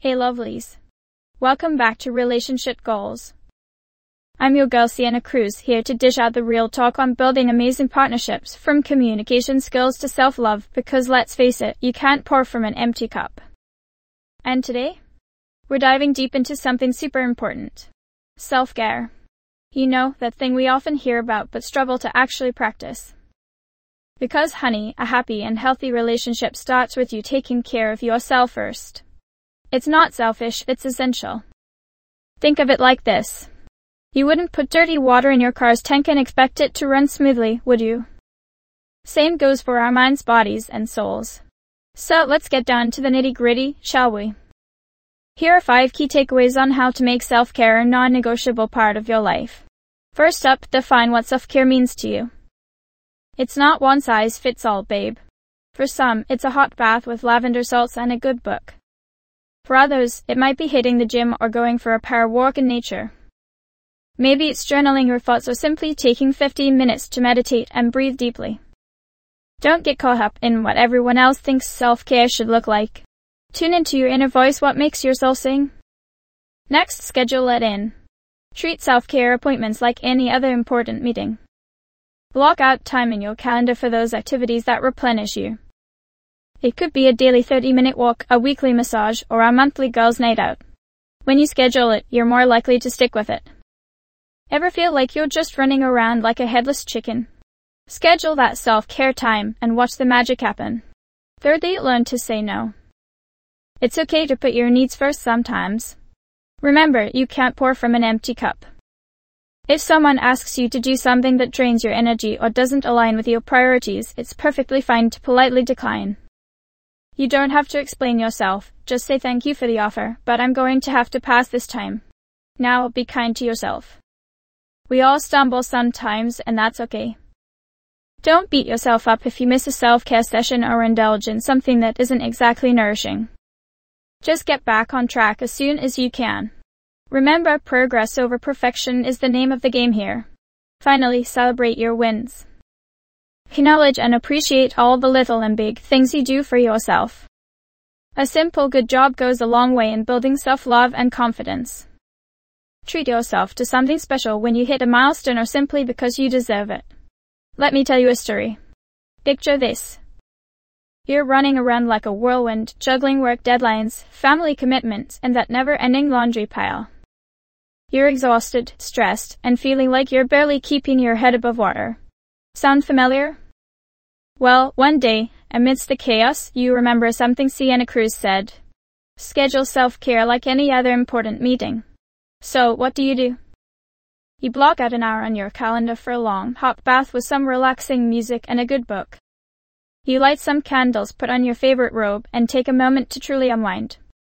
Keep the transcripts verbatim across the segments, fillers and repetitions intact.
Hey lovelies. Welcome back to Relationship Goals. I'm your girl Sienna Cruz, here to dish out the real talk on building amazing partnerships, from communication skills to self-love, because let's face it, you can't pour from an empty cup. And today, we're diving deep into something super important. Self-care. You know, that thing we often hear about but struggle to actually practice. Because honey, a happy and healthy relationship starts with you taking care of yourself first. It's not selfish, it's essential. Think of it like this. You wouldn't put dirty water in your car's tank and expect it to run smoothly, would you? Same goes for our minds, bodies, and souls. So let's get down to the nitty-gritty, shall we? Here are five key takeaways on how to make self-care a non-negotiable part of your life. First up, define what self-care means to you. It's not one size fits all, babe. For some, it's a hot bath with lavender salts and a good book. For others, it might be hitting the gym or going for a power walk in nature. Maybe it's journaling your thoughts or simply taking fifteen minutes to meditate and breathe deeply. Don't get caught up in what everyone else thinks self-care should look like. Tune into your inner voice, what makes your soul sing. Next, schedule it in. Treat self-care appointments like any other important meeting. Block out time in your calendar for those activities that replenish you. It could be a daily thirty-minute walk, a weekly massage, or a monthly girls' night out. When you schedule it, you're more likely to stick with it. Ever feel like you're just running around like a headless chicken? Schedule that self-care time and watch the magic happen. Thirdly, learn to say no. It's okay to put your needs first sometimes. Remember, you can't pour from an empty cup. If someone asks you to do something that drains your energy or doesn't align with your priorities, it's perfectly fine to politely decline. You don't have to explain yourself, just say thank you for the offer, but I'm going to have to pass this time. Now, be kind to yourself. We all stumble sometimes, and that's okay. Don't beat yourself up if you miss a self-care session or indulge in something that isn't exactly nourishing. Just get back on track as soon as you can. Remember, progress over perfection is the name of the game here. Finally, celebrate your wins. Acknowledge and appreciate all the little and big things you do for yourself. A simple good job goes a long way in building self-love and confidence. Treat yourself to something special when you hit a milestone or simply because you deserve it. Let me tell you a story. Picture this. You're running around like a whirlwind, juggling work deadlines, family commitments, and that never-ending laundry pile. You're exhausted, stressed, and feeling like you're barely keeping your head above water. Sound familiar? Well, one day, amidst the chaos, you remember something Sienna Cruz said. Schedule self-care like any other important meeting. So, what do you do? You block out an hour on your calendar for a long, hot bath with some relaxing music and a good book. You light some candles, put on your favorite robe, and take a moment to truly unwind.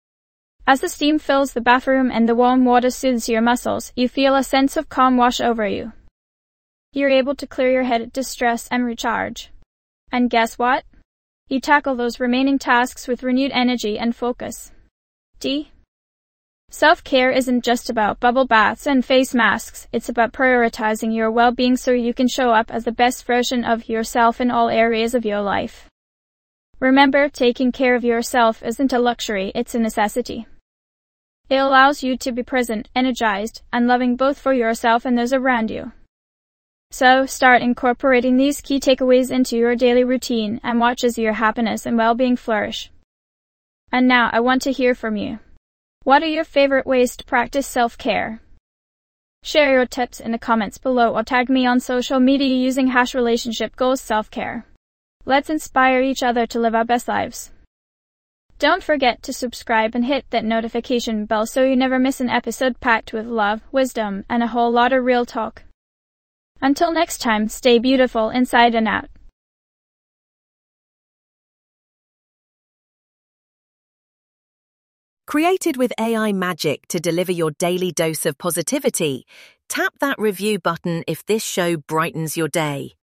As the steam fills the bathroom and the warm water soothes your muscles, you feel a sense of calm wash over you. You're able to clear your head, distress, and recharge. And guess what? You tackle those remaining tasks with renewed energy and focus. D. Self-care isn't just about bubble baths and face masks, it's about prioritizing your well-being so you can show up as the best version of yourself in all areas of your life. Remember, taking care of yourself isn't a luxury, it's a necessity. It allows you to be present, energized, and loving both for yourself and those around you. So, start incorporating these key takeaways into your daily routine and watch as your happiness and well-being flourish. And now, I want to hear from you. What are your favorite ways to practice self-care? Share your tips in the comments below or tag me on social media using hash relationship goals self-care. Let's inspire each other to live our best lives. Don't forget to subscribe and hit that notification bell so you never miss an episode packed with love, wisdom, and a whole lot of real talk. Until next time, stay beautiful inside and out. Created with A I magic to deliver your daily dose of positivity, tap that review button if this show brightens your day.